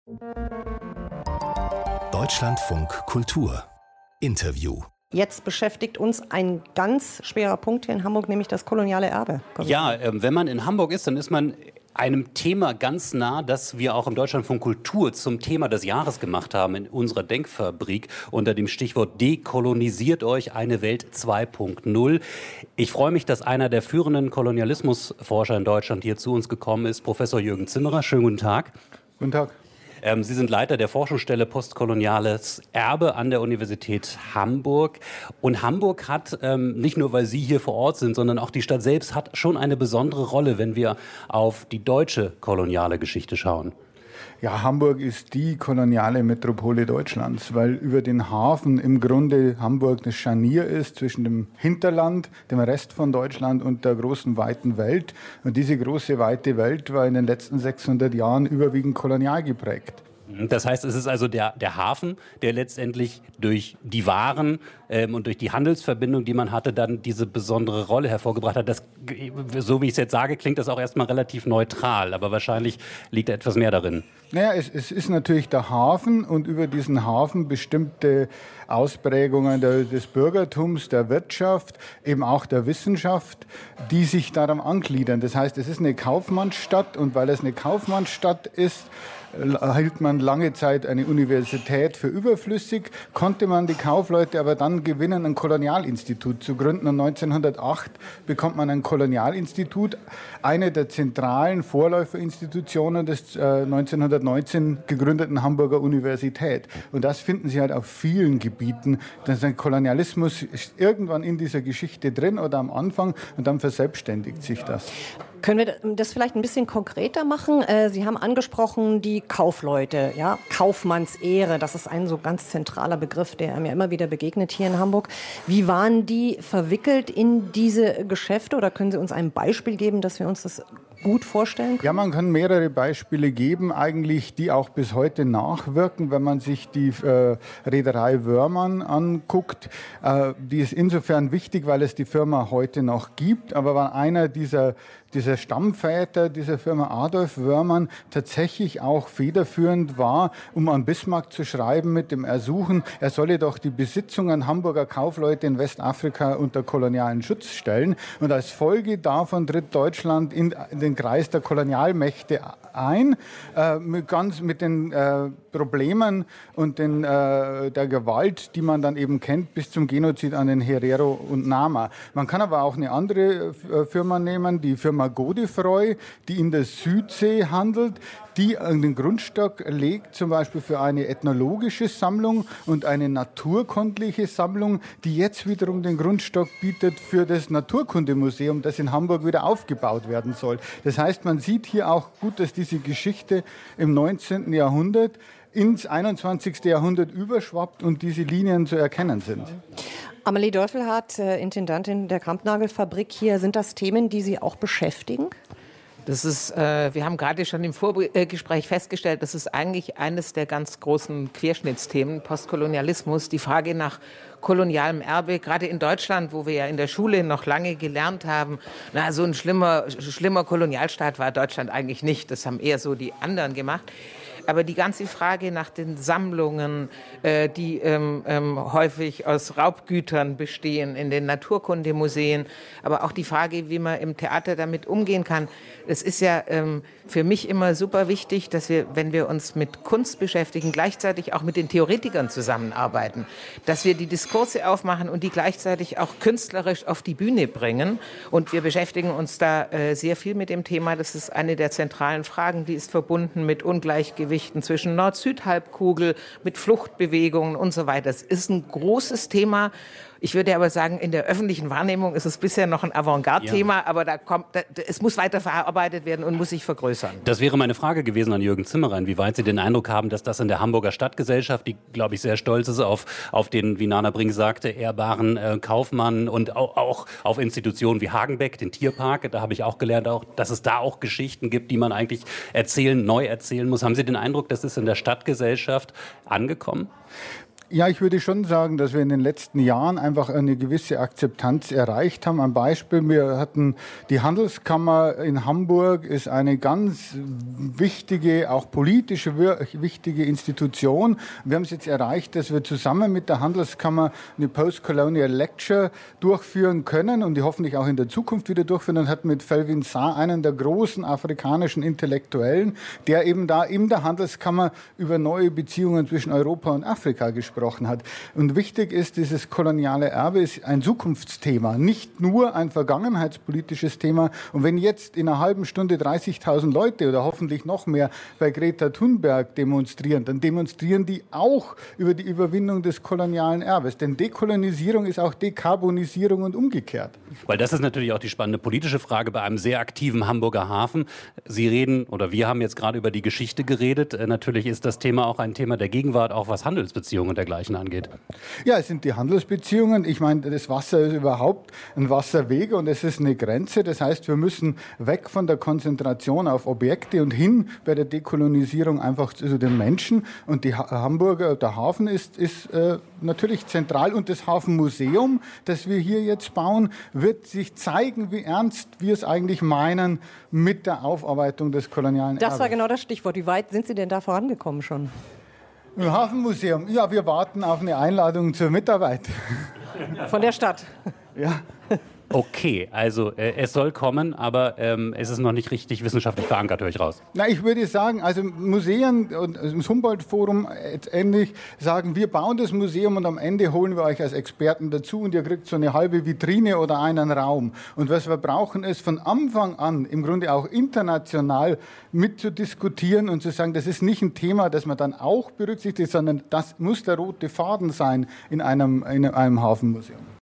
Deutschlandfunk Kultur Interview. Jetzt beschäftigt uns ein ganz schwerer Punkt hier in Hamburg, nämlich das koloniale Erbe. Ja, wenn man in Hamburg ist, dann ist man einem Thema ganz nah, das wir auch im Deutschlandfunk Kultur zum Thema des Jahres gemacht haben in unserer Denkfabrik unter dem Stichwort Dekolonisiert euch eine Welt 2.0. Ich freue mich, dass einer der führenden Kolonialismusforscher in Deutschland hier zu uns gekommen ist, Professor Jürgen Zimmerer. Schönen guten Tag. Guten Tag. Sie sind Leiter der Forschungsstelle Postkoloniales Erbe an der Universität Hamburg. Und Hamburg hat, nicht nur, weil Sie hier vor Ort sind, sondern auch die Stadt selbst hat schon eine besondere Rolle, wenn wir auf die deutsche koloniale Geschichte schauen. Ja, Hamburg ist die koloniale Metropole Deutschlands, weil über den Hafen im Grunde Hamburg das Scharnier ist zwischen dem Hinterland, dem Rest von Deutschland und der großen, weiten Welt. Und diese große, weite Welt war in den letzten 600 Jahren überwiegend kolonial geprägt. Das heißt, es ist also der Hafen, der letztendlich durch die Waren und durch die Handelsverbindung, die man hatte, dann diese besondere Rolle hervorgebracht hat. Das, so wie ich es jetzt sage, klingt das auch erstmal relativ neutral, aber wahrscheinlich liegt da etwas mehr darin. Naja, es ist natürlich der Hafen und über diesen Hafen bestimmte Ausprägungen des Bürgertums, der Wirtschaft, eben auch der Wissenschaft, die sich daran angliedern. Das heißt, es ist eine Kaufmannsstadt und weil es eine Kaufmannsstadt ist, hielt man lange Zeit eine Universität für überflüssig, konnte man die Kaufleute aber dann gewinnen, ein Kolonialinstitut zu gründen. Und 1908 bekommt man ein Kolonialinstitut, eine der zentralen Vorläuferinstitutionen des 1919 gegründeten Hamburger Universität. Und das finden Sie halt auf vielen Gebieten. Der Kolonialismus ist irgendwann in dieser Geschichte drin oder am Anfang und dann verselbstständigt sich das. Können wir das vielleicht ein bisschen konkreter machen? Sie haben angesprochen die Kaufleute, ja, Kaufmannsehre. Das ist ein so ganz zentraler Begriff, der mir immer wieder begegnet hier in Hamburg. Wie waren die verwickelt in diese Geschäfte? Oder können Sie uns ein Beispiel geben, dass wir uns das gut vorstellen können? Ja, man kann mehrere Beispiele geben, eigentlich, die auch bis heute nachwirken. Wenn man sich die Reederei Wörmann anguckt, die ist insofern wichtig, weil es die Firma heute noch gibt, aber war einer dieser Stammväter dieser Firma Adolf Wörmann tatsächlich auch federführend war, um an Bismarck zu schreiben mit dem Ersuchen, er solle doch die Besitzungen Hamburger Kaufleute in Westafrika unter kolonialen Schutz stellen. Und als Folge davon tritt Deutschland in den Kreis der Kolonialmächte ein, mit den Problemen und der Gewalt, die man dann eben kennt, bis zum Genozid an den Herero und Nama. Man kann aber auch eine andere Firma nehmen, die Firma Godefroy, die in der Südsee handelt, die den Grundstock legt, zum Beispiel für eine ethnologische Sammlung und eine naturkundliche Sammlung, die jetzt wiederum den Grundstock bietet für das Naturkundemuseum, das in Hamburg wieder aufgebaut werden soll. Das heißt, man sieht hier auch gut, dass diese Geschichte im 19. Jahrhundert ins 21. Jahrhundert überschwappt und diese Linien zu erkennen sind. Amelie Dörfelhardt, Intendantin der Kampnagel-Fabrik hier. Sind das Themen, die Sie auch beschäftigen? Wir haben gerade schon im Vorgespräch festgestellt, das ist eigentlich eines der ganz großen Querschnittsthemen, Postkolonialismus, die Frage nach kolonialem Erbe, gerade in Deutschland, wo wir ja in der Schule noch lange gelernt haben, so ein schlimmer Kolonialstaat war Deutschland eigentlich nicht, das haben eher so die anderen gemacht. Aber die ganze Frage nach den Sammlungen, die häufig aus Raubgütern bestehen in den Naturkundemuseen, aber auch die Frage, wie man im Theater damit umgehen kann, das ist ja für mich immer super wichtig, dass wir, wenn wir uns mit Kunst beschäftigen, gleichzeitig auch mit den Theoretikern zusammenarbeiten, dass wir die Diskurse aufmachen und die gleichzeitig auch künstlerisch auf die Bühne bringen. Und wir beschäftigen uns da sehr viel mit dem Thema. Das ist eine der zentralen Fragen, die ist verbunden mit Ungleichgewichten zwischen Nord-Süd-Halbkugel, mit Fluchtbewegungen und so weiter. Das ist ein großes Thema. Ich würde aber sagen, in der öffentlichen Wahrnehmung ist es bisher noch ein Avantgarde-Thema, ja. Aber es muss weiter verarbeitet werden und muss sich vergrößern. Das wäre meine Frage gewesen an Jürgen Zimmerer, inwieweit Sie den Eindruck haben, dass das in der Hamburger Stadtgesellschaft, die, glaube ich, sehr stolz ist auf den, wie Nana Brink sagte, ehrbaren Kaufmann und auch auf Institutionen wie Hagenbeck, den Tierpark, da habe ich auch gelernt, dass es da auch Geschichten gibt, die man eigentlich neu erzählen muss. Haben Sie den Eindruck, das ist in der Stadtgesellschaft angekommen? Ja, ich würde schon sagen, dass wir in den letzten Jahren einfach eine gewisse Akzeptanz erreicht haben. Ein Beispiel, wir hatten die Handelskammer in Hamburg, ist eine ganz wichtige, auch politisch wichtige Institution. Wir haben es jetzt erreicht, dass wir zusammen mit der Handelskammer eine Post-Colonial Lecture durchführen können und die hoffentlich auch in der Zukunft wieder durchführen. Und hat mit Felwine Sarr einen der großen afrikanischen Intellektuellen, der eben da in der Handelskammer über neue Beziehungen zwischen Europa und Afrika gesprochen hat. Und wichtig ist, dieses koloniale Erbe ist ein Zukunftsthema, nicht nur ein vergangenheitspolitisches Thema. Und wenn jetzt in einer halben Stunde 30.000 Leute oder hoffentlich noch mehr bei Greta Thunberg demonstrieren, dann demonstrieren die auch über die Überwindung des kolonialen Erbes. Denn Dekolonisierung ist auch Dekarbonisierung und umgekehrt. Weil das ist natürlich auch die spannende politische Frage bei einem sehr aktiven Hamburger Hafen. Sie reden, oder wir haben jetzt gerade über die Geschichte geredet. Natürlich ist das Thema auch ein Thema der Gegenwart, auch was Handelsbeziehungen und dergleichen angeht. Ja, es sind die Handelsbeziehungen. Ich meine, das Wasser ist überhaupt ein Wasserweg und es ist eine Grenze. Das heißt, wir müssen weg von der Konzentration auf Objekte und hin bei der Dekolonisierung einfach zu den Menschen. Und der Hafen ist natürlich zentral. Und das Hafenmuseum, das wir hier jetzt bauen, wird sich zeigen, wie ernst wir es eigentlich meinen mit der Aufarbeitung des kolonialen Erbes. Das war genau das Stichwort. Wie weit sind Sie denn da vorangekommen schon? Im Hafenmuseum, ja, wir warten auf eine Einladung zur Mitarbeit. Von der Stadt? Ja. Okay, also es soll kommen, aber es ist noch nicht richtig wissenschaftlich verankert, höre ich raus. Na, ich würde sagen, also Museen und das Humboldt-Forum ähnlich sagen, wir bauen das Museum und am Ende holen wir euch als Experten dazu und ihr kriegt so eine halbe Vitrine oder einen Raum. Und was wir brauchen, ist von Anfang an im Grunde auch international mitzudiskutieren und zu sagen, das ist nicht ein Thema, das man dann auch berücksichtigt, sondern das muss der rote Faden sein in einem Hafenmuseum.